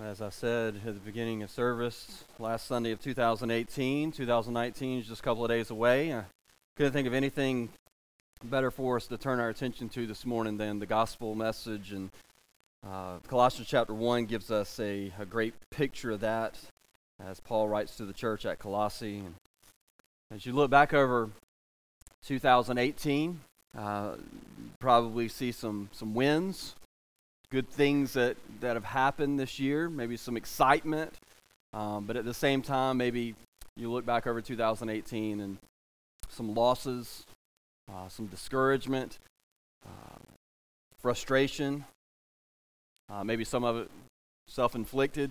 As I said at the beginning of service, last Sunday of 2018, 2019 is just a couple of days away. I couldn't think of anything better for us to turn our attention to this morning than the gospel message. And Colossians chapter 1 gives us a great picture of that as Paul writes to the church at Colossae. And as you look back over 2018, probably see some wins, good things that have happened this year, maybe some excitement, but at the same time, maybe you look back over 2018 and some losses, some discouragement, frustration, maybe some of it self-inflicted,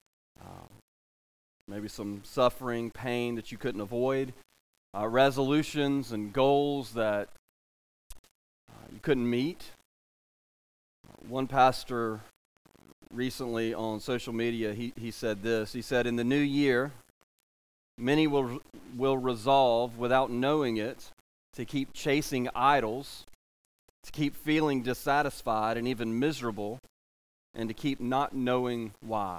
maybe some suffering, pain that you couldn't avoid, resolutions and goals that you couldn't meet. One pastor recently on social media, he said this. He said, in the new year, many will resolve without knowing it to keep chasing idols, to keep feeling dissatisfied and even miserable, and to keep not knowing why.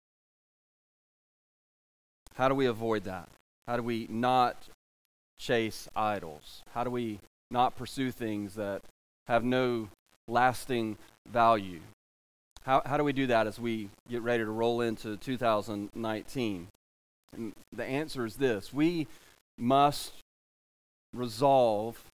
How do we avoid that? How do we not chase idols? How do we not pursue things that have no lasting value? How do we do that as we get ready to roll into 2019? And the answer is this: we must resolve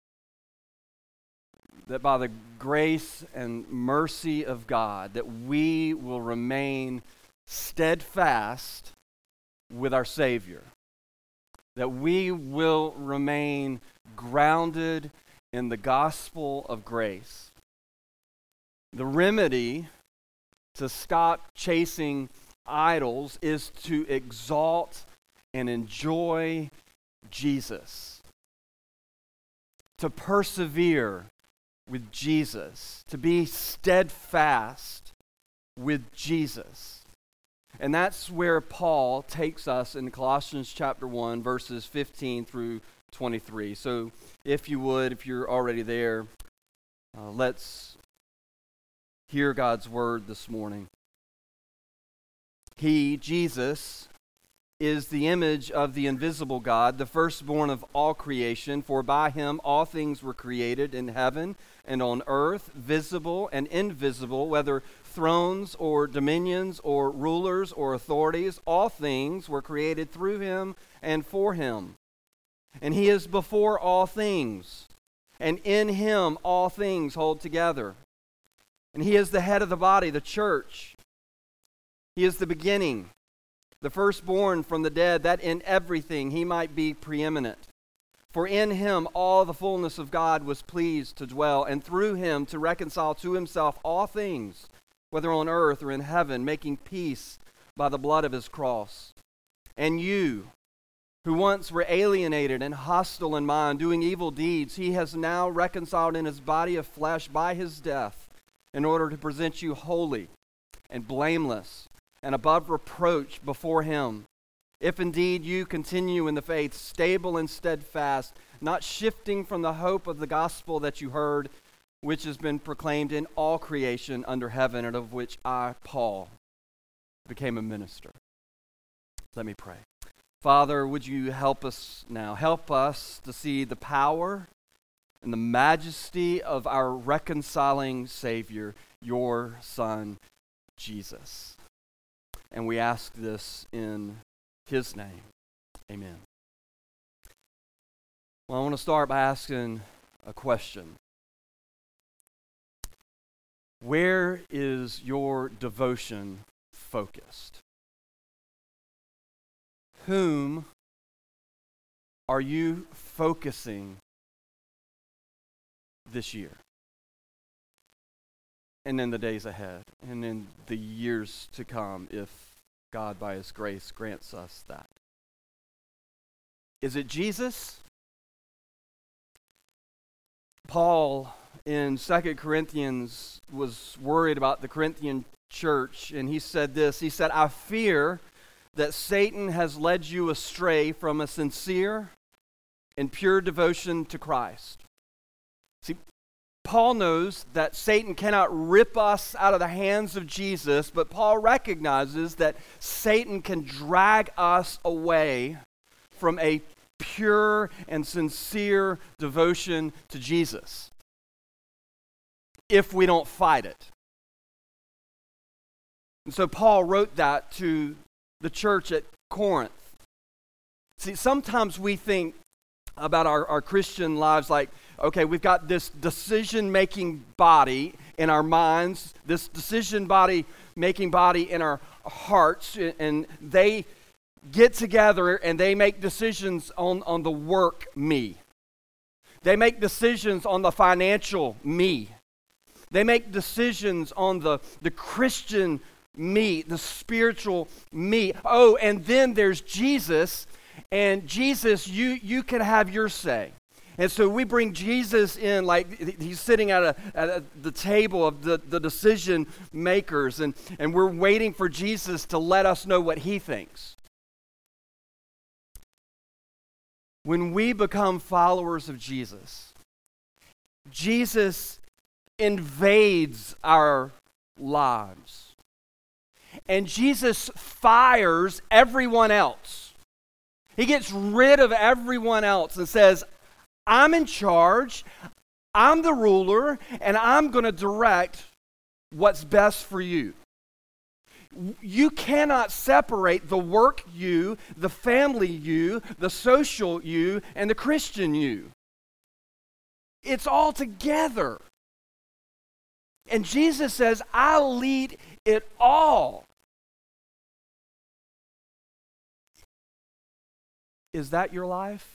that by the grace and mercy of God, that we will remain steadfast with our Savior, that we will remain grounded in the gospel of grace. The remedy to stop chasing idols is to exalt and enjoy Jesus, to persevere with Jesus, to be steadfast with Jesus. And that's where Paul takes us in Colossians chapter 1, verses 15 through 23. So if you would, if you're already there, let's hear God's word this morning. He, Jesus, is the image of the invisible God, the firstborn of all creation, for by him all things were created in heaven and on earth, visible and invisible, whether thrones or dominions or rulers or authorities, all things were created through him and for him. And he is before all things, and in him all things hold together. And he is the head of the body, the church. He is the beginning, the firstborn from the dead, that in everything he might be preeminent. For in him all the fullness of God was pleased to dwell, and through him to reconcile to himself all things, whether on earth or in heaven, making peace by the blood of his cross. And you, who once were alienated and hostile in mind, doing evil deeds, he has now reconciled in his body of flesh by his death, in order to present you holy and blameless and above reproach before him. If indeed you continue in the faith, stable and steadfast, not shifting from the hope of the gospel that you heard, which has been proclaimed in all creation under heaven, and of which I, Paul, became a minister. Let me pray. Father, would you help us now? Help us to see the power and the majesty of our reconciling Savior, your Son, Jesus. And we ask this in his name. Amen. Well, I want to start by asking a question. Where is your devotion focused? Whom are you focusing this year, and in the days ahead, and in the years to come, if God by his grace grants us that? Is it Jesus? Paul in 2 Corinthians was worried about the Corinthian church, and he said this. He said, I fear that Satan has led you astray from a sincere and pure devotion to Christ. See, Paul knows that Satan cannot rip us out of the hands of Jesus, but Paul recognizes that Satan can drag us away from a pure and sincere devotion to Jesus if we don't fight it. And so Paul wrote that to the church at Corinth. See, sometimes we think about our Christian lives like, okay, we've got this decision-making body in our minds, this decision-making body in our hearts, and they get together and they make decisions on the work me. They make decisions on the financial me. They make decisions on the Christian me, the spiritual me. Oh, and then there's Jesus, and Jesus, you can have your say. And so we bring Jesus in like he's sitting at the table of the decision makers, and we're waiting for Jesus to let us know what he thinks. When we become followers of Jesus, Jesus invades our lives. And Jesus fires everyone else. He gets rid of everyone else and says, I'm in charge, I'm the ruler, and I'm going to direct what's best for you. You cannot separate the work you, the family you, the social you, and the Christian you. It's all together. And Jesus says, I'll lead it all. Is that your life?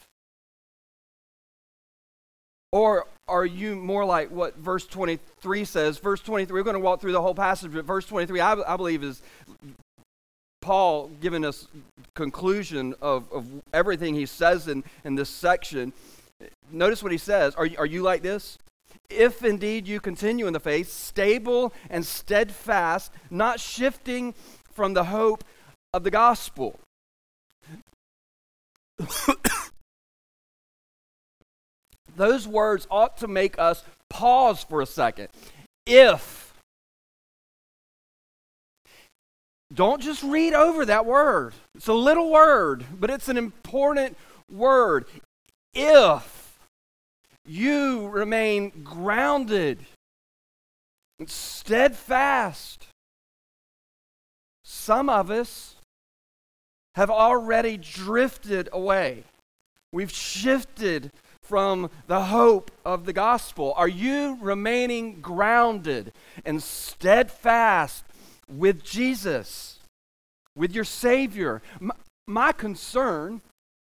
Or are you more like what verse 23 says? Verse 23, we're going to walk through the whole passage, but verse 23, I believe, is Paul giving us conclusion of everything he says in this section. Notice what he says. Are you like this? If indeed you continue in the faith, stable and steadfast, not shifting from the hope of the gospel. Those words ought to make us pause for a second. If. Don't just read over that word. It's a little word, but it's an important word. If you remain grounded and steadfast. Some of us have already drifted away. We've shifted from the hope of the gospel. Are you remaining grounded and steadfast with Jesus, with your Savior? My concern,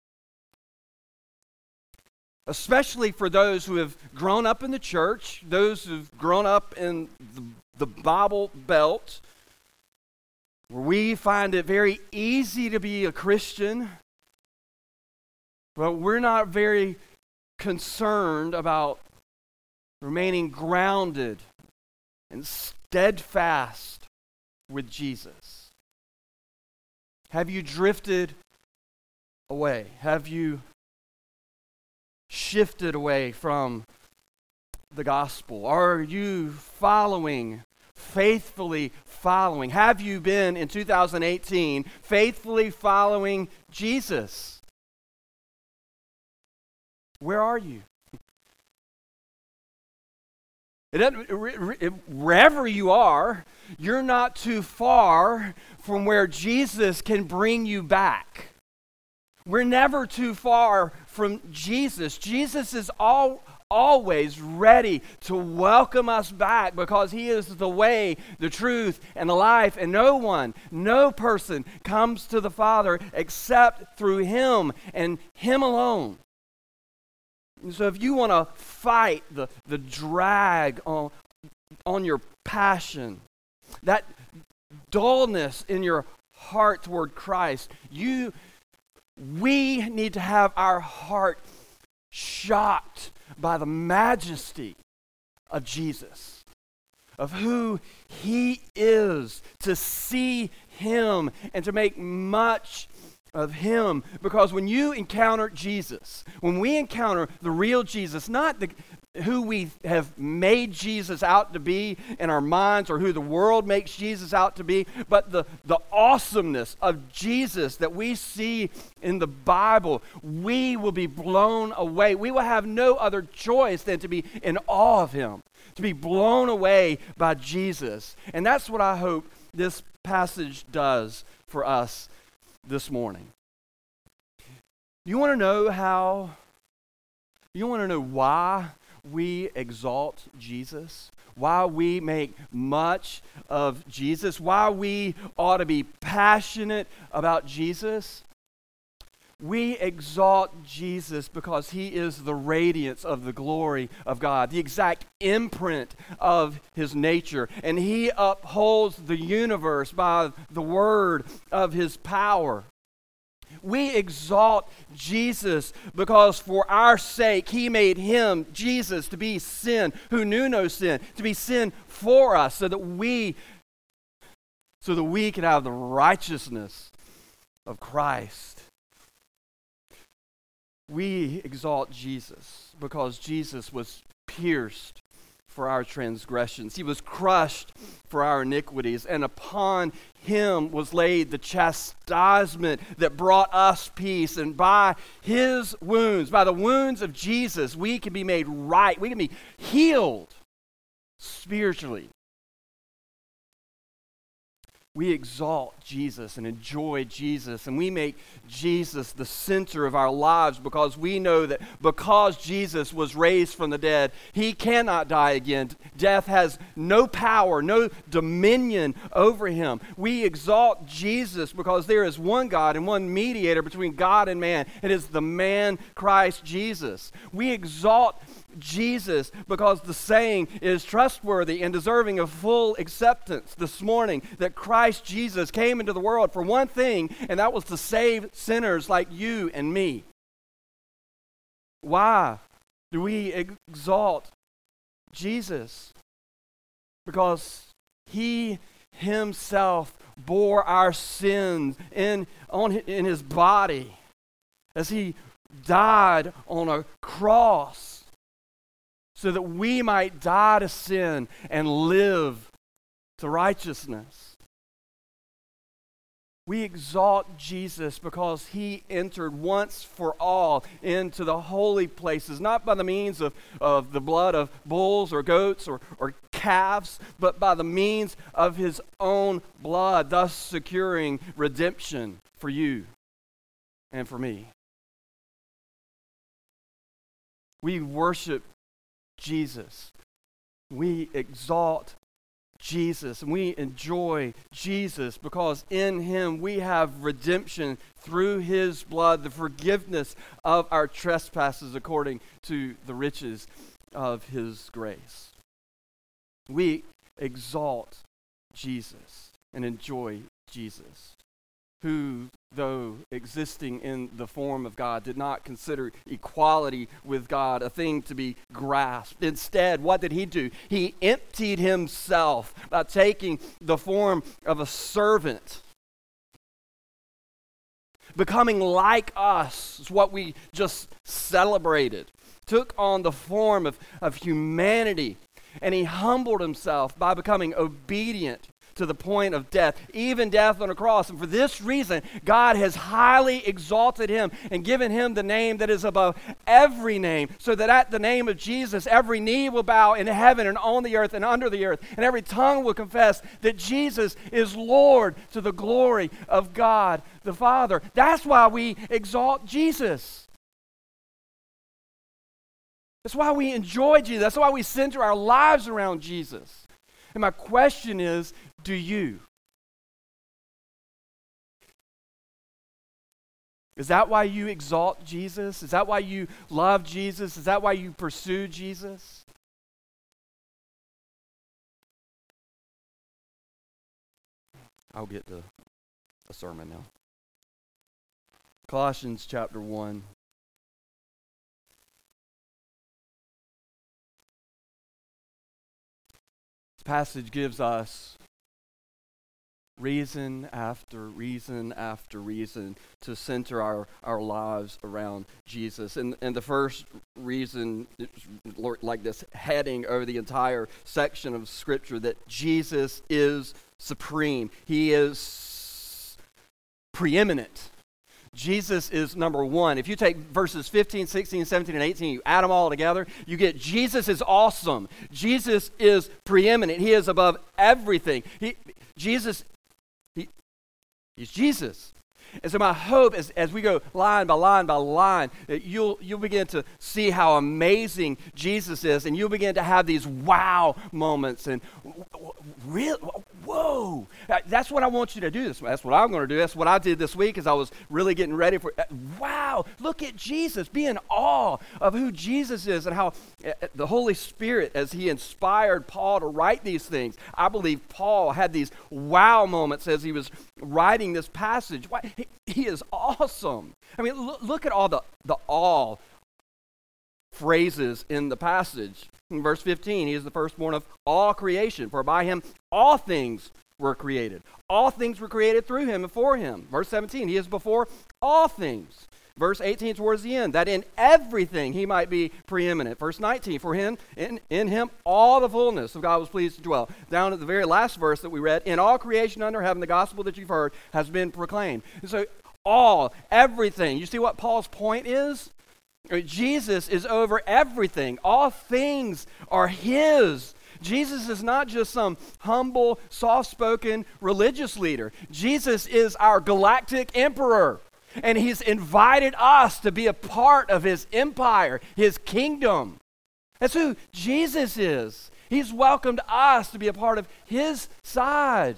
especially for those who have grown up in the church, those who've grown up in the Bible Belt, where we find it very easy to be a Christian, but we're not very concerned about remaining grounded and steadfast with Jesus. Have you drifted away? Have you shifted away from the gospel? Are you faithfully following? Have you been in 2018 faithfully following Jesus? Where are you? Wherever you are, you're not too far from where Jesus can bring you back. We're never too far from Jesus. Jesus is always ready to welcome us back because he is the way, the truth, and the life, and no person comes to the Father except through him and him alone. And so if you want to fight the drag on your passion, that dullness in your heart toward Christ, we need to have our heart shocked by the majesty of Jesus, of who he is, to see him and to make much of him. Because when you encounter Jesus, when we encounter the real Jesus, not who we have made Jesus out to be in our minds or who the world makes Jesus out to be, but the awesomeness of Jesus that we see in the Bible, we will be blown away. We will have no other choice than to be in awe of him, to be blown away by Jesus. And that's what I hope this passage does for us this morning. You want to know why we exalt Jesus? Why we make much of Jesus? Why we ought to be passionate about Jesus? We exalt Jesus because he is the radiance of the glory of God, the exact imprint of his nature, and he upholds the universe by the word of his power. We exalt Jesus because for our sake, he made him, Jesus, to be sin, who knew no sin, to be sin for us so that we could have the righteousness of Christ. We exalt Jesus because Jesus was pierced for our transgressions. He was crushed for our iniquities, and upon him was laid the chastisement that brought us peace. And by his wounds, by the wounds of Jesus, we can be made right. We can be healed spiritually. We exalt Jesus and enjoy Jesus, and we make Jesus the center of our lives because we know that because Jesus was raised from the dead, he cannot die again. Death has no power, no dominion over him. We exalt Jesus because there is one God and one mediator between God and man. It is the man Christ Jesus. We exalt Jesus because the saying is trustworthy and deserving of full acceptance this morning, that Christ Jesus came into the world for one thing, and that was to save sinners like you and me. Why do we exalt Jesus? Because he himself bore our sins in his body as he died on a cross, so that we might die to sin and live to righteousness. We exalt Jesus because he entered once for all into the holy places, not by the means of the blood of bulls or goats or calves, but by the means of his own blood, thus securing redemption for you and for me. We worship Jesus. We exalt Jesus, and we enjoy Jesus because in him we have redemption through his blood, the forgiveness of our trespasses according to the riches of his grace. We exalt Jesus and enjoy Jesus, who, though existing in the form of God, did not consider equality with God a thing to be grasped. Instead, what did he do? He emptied himself by taking the form of a servant. Becoming like us is what we just celebrated. Took on the form of humanity, and he humbled himself by becoming obedient to the point of death, even death on a cross. And for this reason, God has highly exalted him and given him the name that is above every name, so that at the name of Jesus, every knee will bow in heaven and on the earth and under the earth, and every tongue will confess that Jesus is Lord, to the glory of God the Father. That's why we exalt Jesus. That's why we enjoy Jesus. That's why we center our lives around Jesus. And my question is, do you? Is that why you exalt Jesus? Is that why you love Jesus? Is that why you pursue Jesus? I'll get to a sermon now. Colossians chapter 1. This passage gives us reason after reason after reason to center our lives around Jesus. And the first reason, like this heading over the entire section of Scripture, that Jesus is supreme. He is preeminent. Jesus is number one. If you take verses 15, 16, 17, and 18, you add them all together, you get Jesus is awesome. Jesus is preeminent. He is above everything. He's Jesus. And so my hope is as we go line by line by line, that you'll begin to see how amazing Jesus is, and you'll begin to have these wow moments and really, whoa. That's what I want you to do. That's what I'm going to do. That's what I did this week as I was really getting ready for, wow, look at Jesus. Be in awe of who Jesus is and how the Holy Spirit, as he inspired Paul to write these things, I believe Paul had these wow moments as he was writing this passage. He is awesome. I mean, look at all the awe phrases in the passage. In verse 15, he is the firstborn of all creation, for by him all things were created. All things were created through him and for him. Verse 17, he is before all things. Verse 18, towards the end, that in everything he might be preeminent. Verse 19, for him, in him all the fullness of God was pleased to dwell. Down at the very last verse that we read, in all creation under heaven, the gospel that you've heard has been proclaimed. And so everything. You see what Paul's point is? Jesus is over everything. All things are his. Jesus is not just some humble, soft-spoken religious leader. Jesus is our galactic emperor. And he's invited us to be a part of his empire, his kingdom. That's who Jesus is. He's welcomed us to be a part of his side.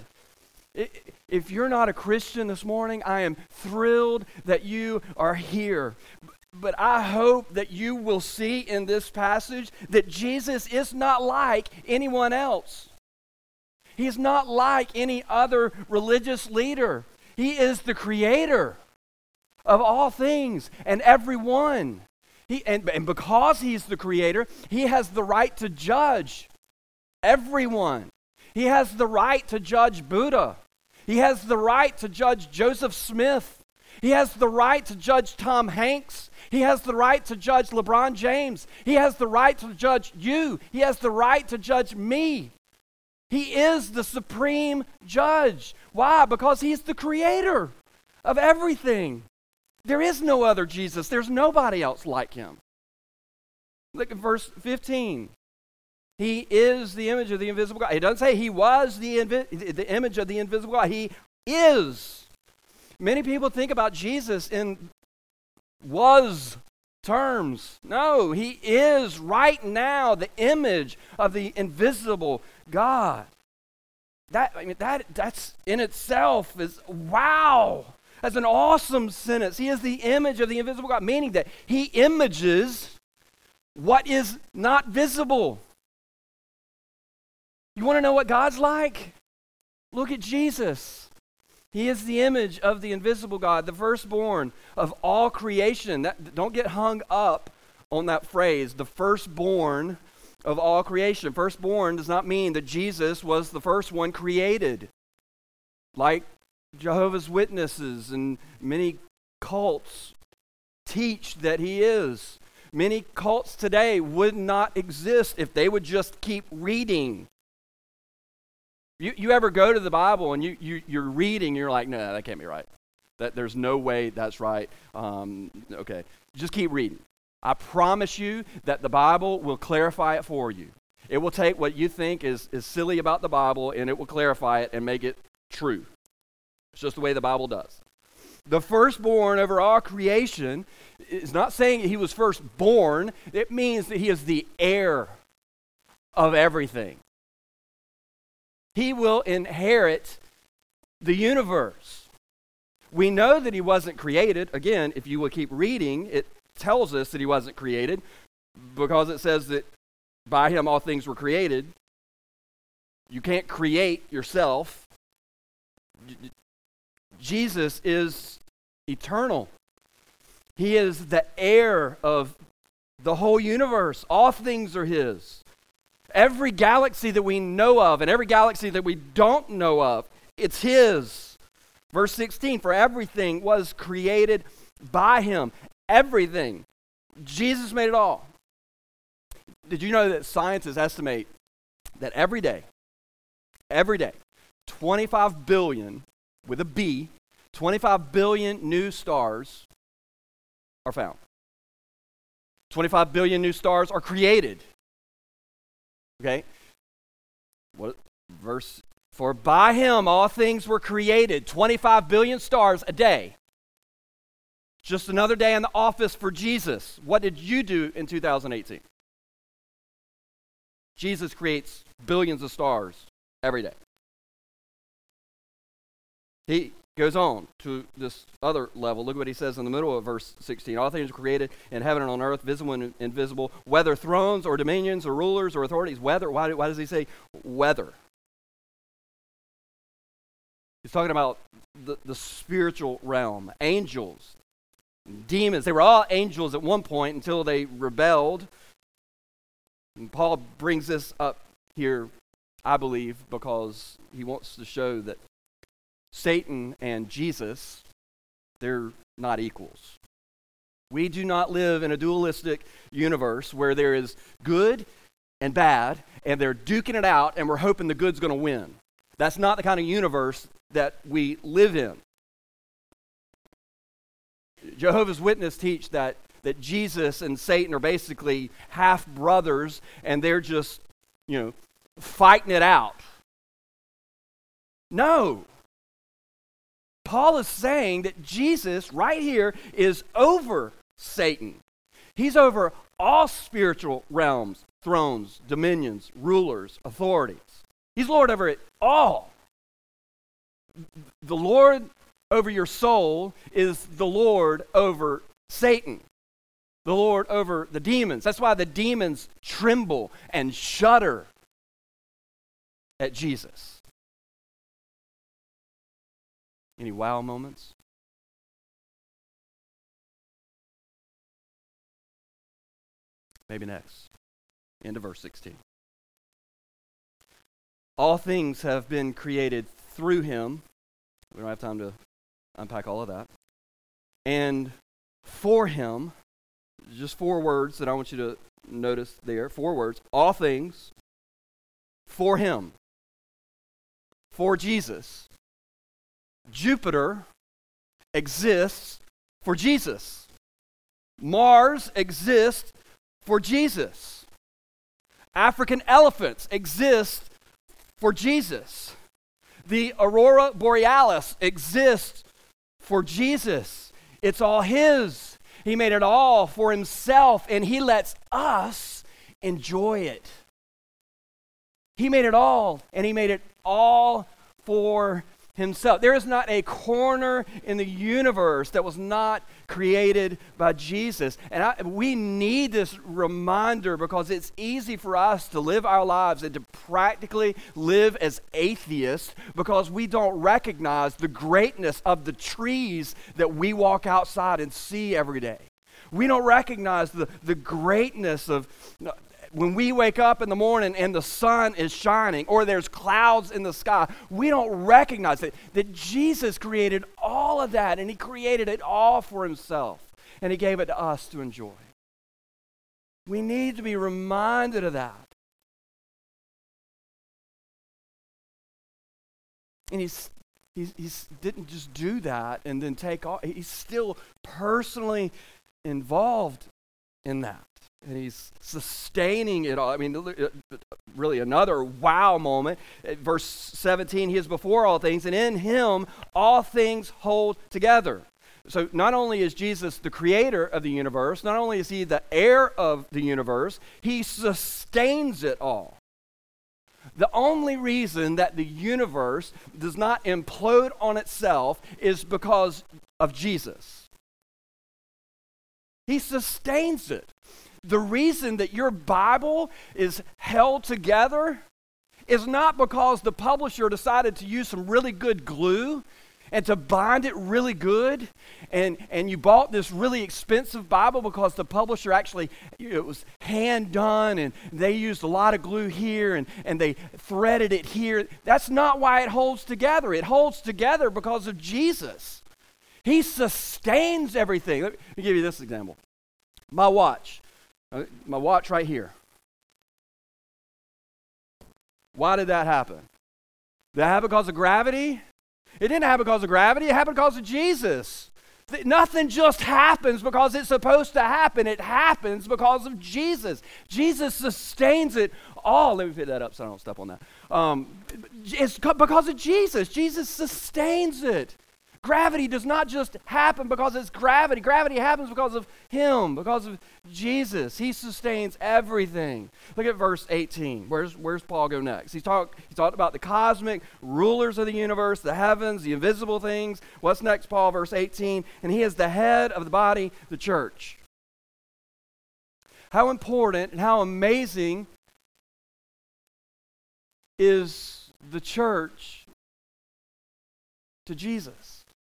If you're not a Christian this morning, I am thrilled that you are here. But I hope that you will see in this passage that Jesus is not like anyone else. He's not like any other religious leader. He is the creator of all things and everyone. And because he's the creator, he has the right to judge everyone. He has the right to judge Buddha. He has the right to judge Joseph Smith. He has the right to judge Tom Hanks. He has the right to judge LeBron James. He has the right to judge you. He has the right to judge me. He is the supreme judge. Why? Because he's the creator of everything. There is no other Jesus. There's nobody else like him. Look at verse 15. He is the image of the invisible God. It doesn't say he was the image of the invisible God. He is. Many people think about Jesus in was terms. No, he is right now the image of the invisible God. That's in itself is wow. That's an awesome sentence. He is the image of the invisible God, meaning that he images what is not visible. You want to know what God's like? Look at Jesus. He is the image of the invisible God, the firstborn of all creation. Don't get hung up on that phrase, the firstborn of all creation. Firstborn does not mean that Jesus was the first one created. Like Jehovah's Witnesses and many cults teach that he is. Many cults today would not exist if they would just keep reading. You ever go to the Bible and you're reading, you're like, no, that can't be right. There's no way that's right. Okay, just keep reading. I promise you that the Bible will clarify it for you. It will take what you think is silly about the Bible and it will clarify it and make it true. It's just the way the Bible does. The firstborn over all creation is not saying he was first born. It means that he is the heir of everything. He will inherit the universe. We know that he wasn't created. Again, if you will keep reading, it tells us that he wasn't created because it says that by him all things were created. You can't create yourself. Jesus is eternal. He is the heir of the whole universe. All things are his. Every galaxy that we know of and every galaxy that we don't know of It's his. Verse 16, for everything was created by him. Everything. Jesus made it all. Did you know that scientists estimate that every day, 25 billion, with a B, 25 billion new stars are found. 25 billion new stars are created. Okay? What verse? For by him all things were created. 25 billion stars a day. Just another day in the office for Jesus. What did you do in 2018? Jesus creates billions of stars every day. He goes on to this other level. Look what he says in the middle of verse 16. All things were created in heaven and on earth, visible and invisible, whether thrones or dominions or rulers or authorities. Whether, why does he say whether? He's talking about the spiritual realm, angels, demons. They were all angels at one point until they rebelled. And Paul brings this up here, I believe, because he wants to show that Satan and Jesus, they're not equals. We do not live in a dualistic universe where there is good and bad, and they're duking it out, and we're hoping the good's going to win. That's not the kind of universe that we live in. Jehovah's Witnesses teach that Jesus and Satan are basically half brothers, and they're just, fighting it out. No. Paul is saying that Jesus, right here, is over Satan. He's over all spiritual realms, thrones, dominions, rulers, authorities. He's Lord over it all. The Lord over your soul is the Lord over Satan. The Lord over the demons. That's why the demons tremble and shudder at Jesus. Any wow moments? Maybe next. End of verse 16. All things have been created through him. We don't have time to unpack all of that. And for him, just 4 words that I want you to notice there. 4 words. All things for him. For Jesus. Jupiter exists for Jesus. Mars exists for Jesus. African elephants exist for Jesus. The aurora borealis exists for Jesus. It's all his. He made it all for himself, and he lets us enjoy it. He made it all, and he made it all for himself. There is not a corner in the universe that was not created by Jesus. And we need this reminder because it's easy for us to live our lives and to practically live as atheists because we don't recognize the greatness of the trees that we walk outside and see every day. We don't recognize the greatness of when we wake up in the morning and the sun is shining or there's clouds in the sky. We don't recognize that Jesus created all of that, and he created it all for himself, and he gave it to us to enjoy. We need to be reminded of that. And he didn't just do that and then take off. He's still personally involved in that. And he's sustaining it all. I mean, really another wow moment. At verse 17, he is before all things, and in him all things hold together. So not only is Jesus the creator of the universe, not only is he the heir of the universe, he sustains it all. The only reason that the universe does not implode on itself is because of Jesus. He sustains it. The reason that your Bible is held together is not because the publisher decided to use some really good glue. and to bind it really good, and you bought this really expensive Bible because the publisher actually, it was hand done, and they used a lot of glue here, and they threaded it here. That's not why it holds together. It holds together because of Jesus. He sustains everything. Let me give you this example. My watch right here. Why did that happen? Did that happen because of gravity? It didn't happen because of gravity. It happened because of Jesus. Nothing just happens because it's supposed to happen. It happens because of Jesus. Jesus sustains it all. Let me pick that up so I don't step on that. It's because of Jesus. Jesus sustains it. Gravity does not just happen because it's gravity. Gravity happens because of Him, because of Jesus. He sustains everything. Look at verse 18. Where's Paul go next? He talked about the cosmic rulers of the universe, the heavens, the invisible things. What's next, Paul? Verse 18. And He is the head of the body, the church. How important and how amazing is the church to Jesus?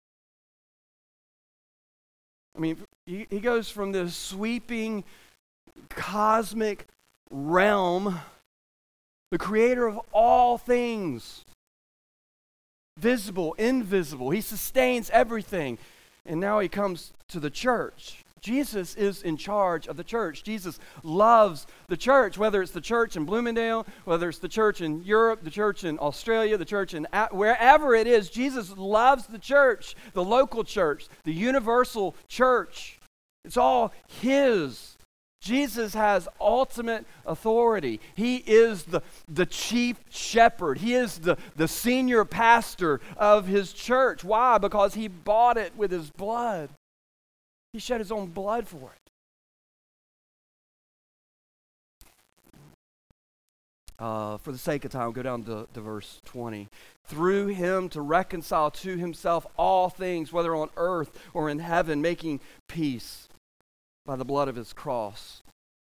I mean, he goes from this sweeping cosmic realm, the creator of all things, visible, invisible. He sustains everything. And now he comes to the church. Jesus is in charge of the church. Jesus loves the church, whether it's the church in Bloomingdale, whether it's the church in Europe, the church in Australia, the church in wherever it is. Jesus loves the church, the local church, the universal church. It's all His. Jesus has ultimate authority. He is the chief shepherd. He is the senior pastor of His church. Why? Because He bought it with His blood. He shed His own blood for it. For the sake of time, go down to verse 20. Through Him to reconcile to Himself all things, whether on earth or in heaven, making peace by the blood of His cross.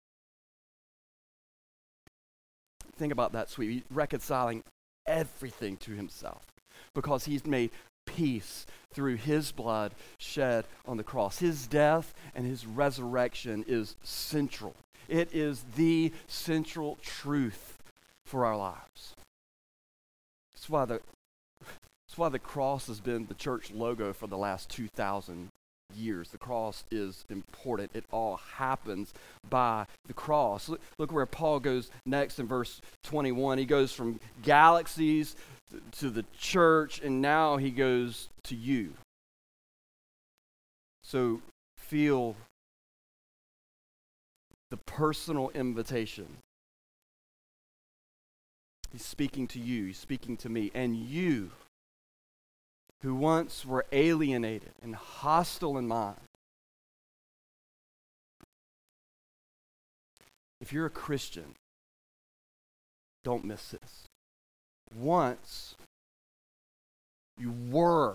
Think about that, sweet. Reconciling everything to Himself because He's made peace through His blood shed on the cross. His death and His resurrection is central. It is the central truth for our lives. That's why the cross has been the church logo for the last 2,000 years. The cross is important. It all happens by the cross. Look where Paul goes next in verse 21. He goes from galaxies to the church, and now he goes to you. So feel the personal invitation. He's speaking to you. He's speaking to me. And you, who once were alienated and hostile in mind. If you're a Christian, don't miss this. Once you were,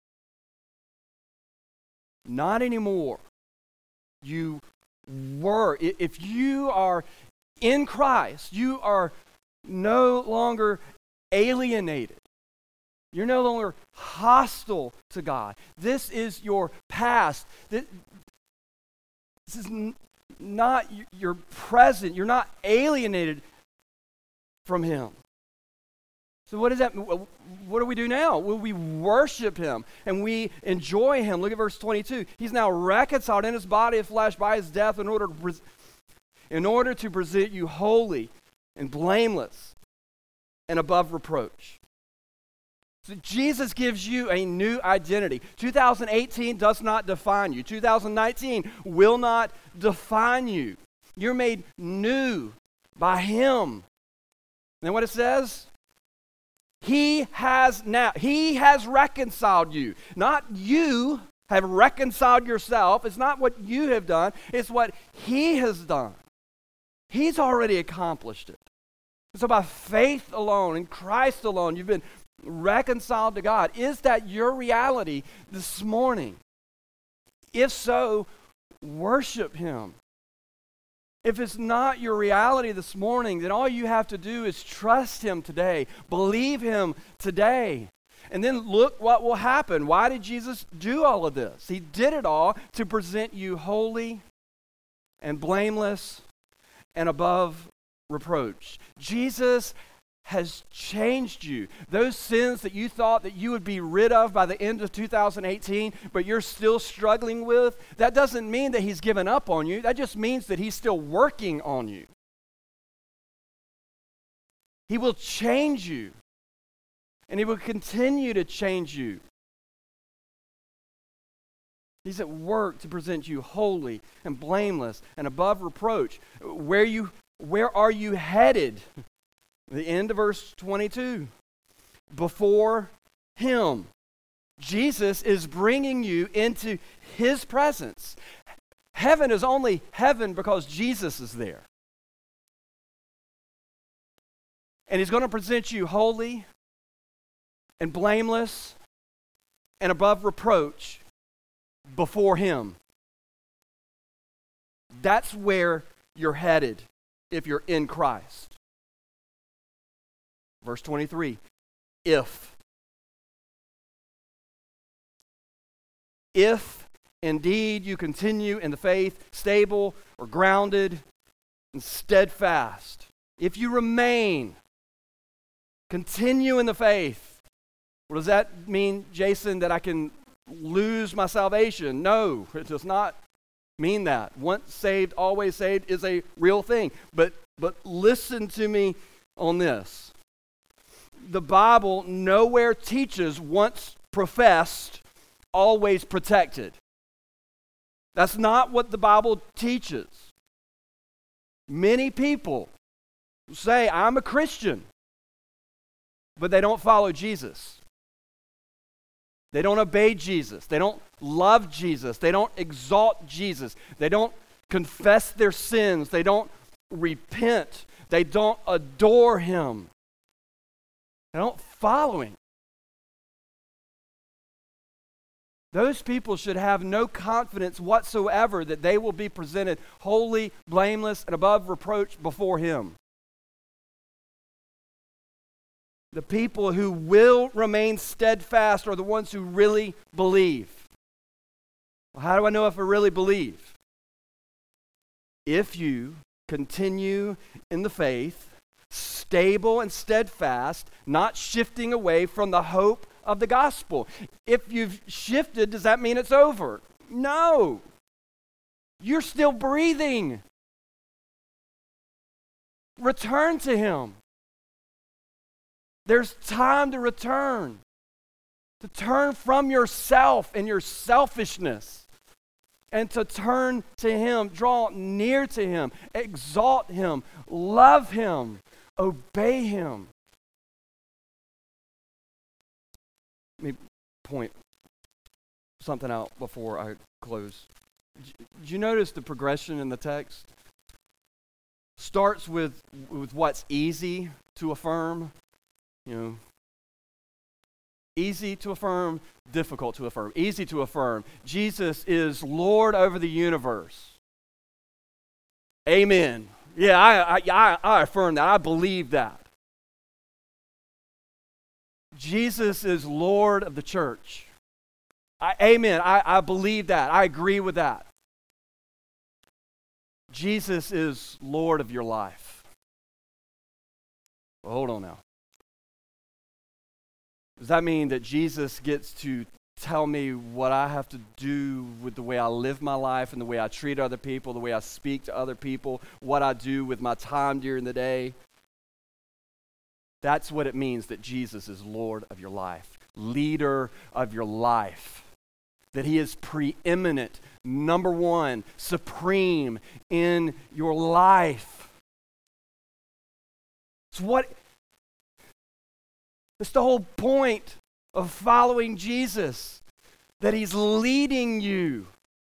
not anymore. You were. If you are in Christ, you are no longer alienated. You're no longer hostile to God. This is your past. This is not your present. You're not alienated from Him. So what does that mean? What do we do now? Well, we worship Him and we enjoy Him. Look at verse 22. He's now reconciled in His body of flesh by His death in order to present you holy and blameless and above reproach. So Jesus gives you a new identity. 2018 does not define you. 2019 will not define you. You're made new by Him. And what it says? He has reconciled you. Not you have reconciled yourself. It's not what you have done. It's what He has done. He's already accomplished it. So by faith alone, in Christ alone, you've been reconciled to God. Is that your reality this morning? If so, worship Him. If it's not your reality this morning, then all you have to do is trust Him today. Believe Him today. And then look what will happen. Why did Jesus do all of this? He did it all to present you holy and blameless and above reproach. Jesus has changed you. Those sins that you thought that you would be rid of by the end of 2018, but you're still struggling with, that doesn't mean that he's given up on you. That just means that he's still working on you. He will change you, and he will continue to change you. He's at work to present you holy and blameless and above reproach. Where are you headed? The end of verse 22. Before him. Jesus is bringing you into his presence. Heaven is only heaven because Jesus is there. And he's going to present you holy and blameless and above reproach before him. That's where you're headed if you're in Christ. Verse 23, if indeed you continue in the faith, stable or grounded and steadfast, if you remain, continue in the faith. What does that mean, Jason, that I can lose my salvation? No, it does not mean that. Once saved, always saved is a real thing. But listen to me on this. The Bible nowhere teaches once professed, always protected. That's not what the Bible teaches. Many people say, I'm a Christian, but they don't follow Jesus. They don't obey Jesus. They don't love Jesus. They don't exalt Jesus. They don't confess their sins. They don't repent. They don't adore him. They don't follow him. Those people should have no confidence whatsoever that they will be presented holy, blameless, and above reproach before him. The people who will remain steadfast are the ones who really believe. Well, how do I know if I really believe? If you continue in the faith, stable and steadfast, not shifting away from the hope of the gospel. If you've shifted, does that mean it's over? No. You're still breathing. Return to him. There's time to return. To turn from yourself and your selfishness. And to turn to him, draw near to him, exalt him, love him, obey him. Let me point something out before I close. Did you notice the progression in the text? Starts with what's easy to affirm. Easy to affirm, difficult to affirm. Easy to affirm. Jesus is Lord over the universe. Amen. Yeah, I affirm that. I believe that. Jesus is Lord of the church. Amen. I believe that. I agree with that. Jesus is Lord of your life. Well, hold on now. Does that mean that Jesus gets to tell me what I have to do with the way I live my life and the way I treat other people, the way I speak to other people, what I do with my time during the day? That's what it means that Jesus is Lord of your life, leader of your life, that he is preeminent, number one, supreme in your life. It's the whole point of following Jesus, that he's leading you.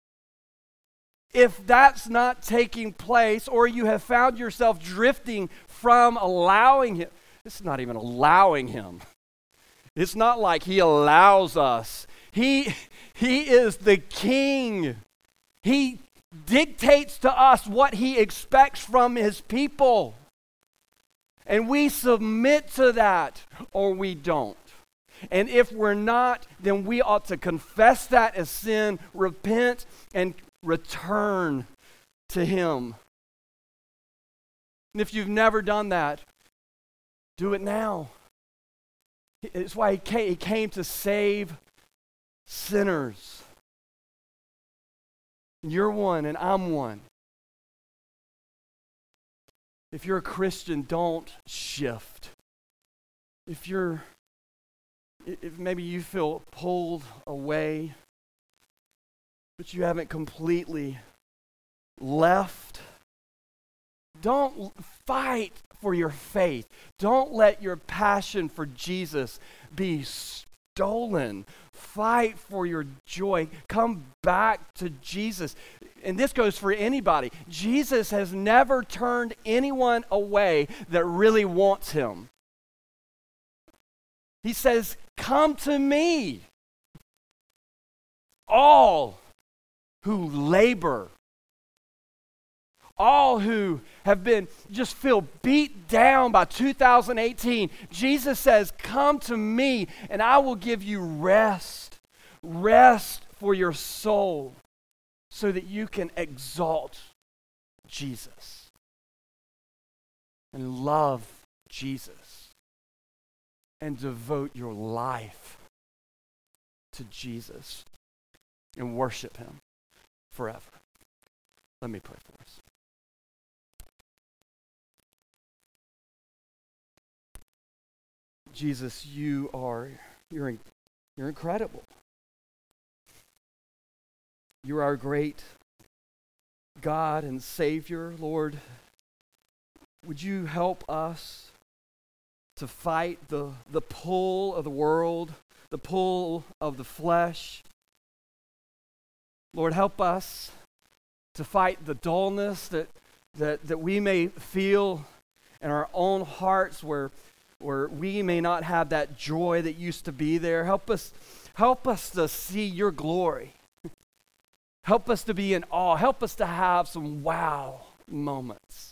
If that's not taking place, or you have found yourself drifting from allowing him, it's not even allowing him. It's not like he allows us. He is the king. He dictates to us what he expects from his people. And we submit to that, or we don't. And if we're not, then we ought to confess that as sin, repent, and return to him. And if you've never done that, do it now. It's why he came to save sinners. You're one and I'm one. If you're a Christian, don't shift. If maybe you feel pulled away, but you haven't completely left, don't fight for your faith. Don't let your passion for Jesus be stolen. Fight for your joy. Come back to Jesus. And this goes for anybody. Jesus has never turned anyone away that really wants him. He says, "Come to me, all who labor, all who have been just feel beat down by 2018. Jesus says, "Come to me and I will give you rest. Rest for your soul so that you can exalt Jesus and love Jesus and devote your life to Jesus and worship him forever." Let me pray for us. Jesus, you're incredible. You're our great God and Savior. Lord, would you help us to fight the pull of the world, the pull of the flesh? Lord, help us to fight the dullness that we may feel in our own hearts where we may not have that joy that used to be there. Help us to see your glory. Help us to be in awe. Help us to have some wow moments.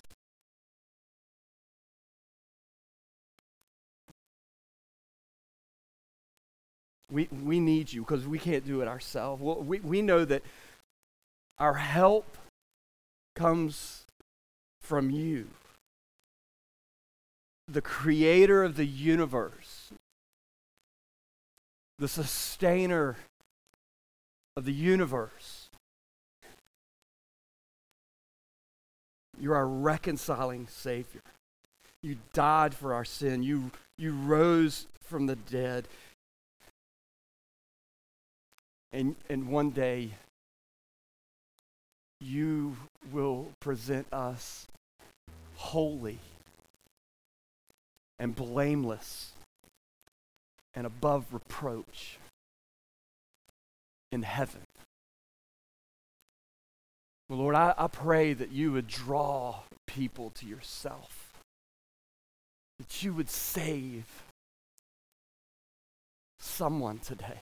We need you because we can't do it ourselves. We know that our help comes from you, the creator of the universe, the sustainer of the universe. You're our reconciling Savior. You died for our sin. You rose from the dead. And one day, you will present us holy and blameless and above reproach in heaven. Well, Lord, I pray that you would draw people to yourself, that you would save someone today.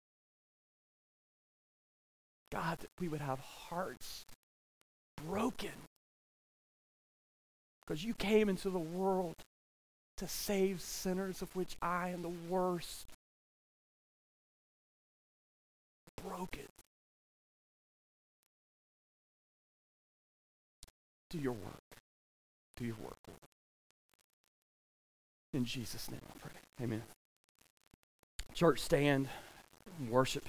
God, that we would have hearts broken because you came into the world to save sinners, of which I am the worst. Broken. Do your work. Do your work, Lord. In Jesus' name I pray. Amen. Church, stand and worship.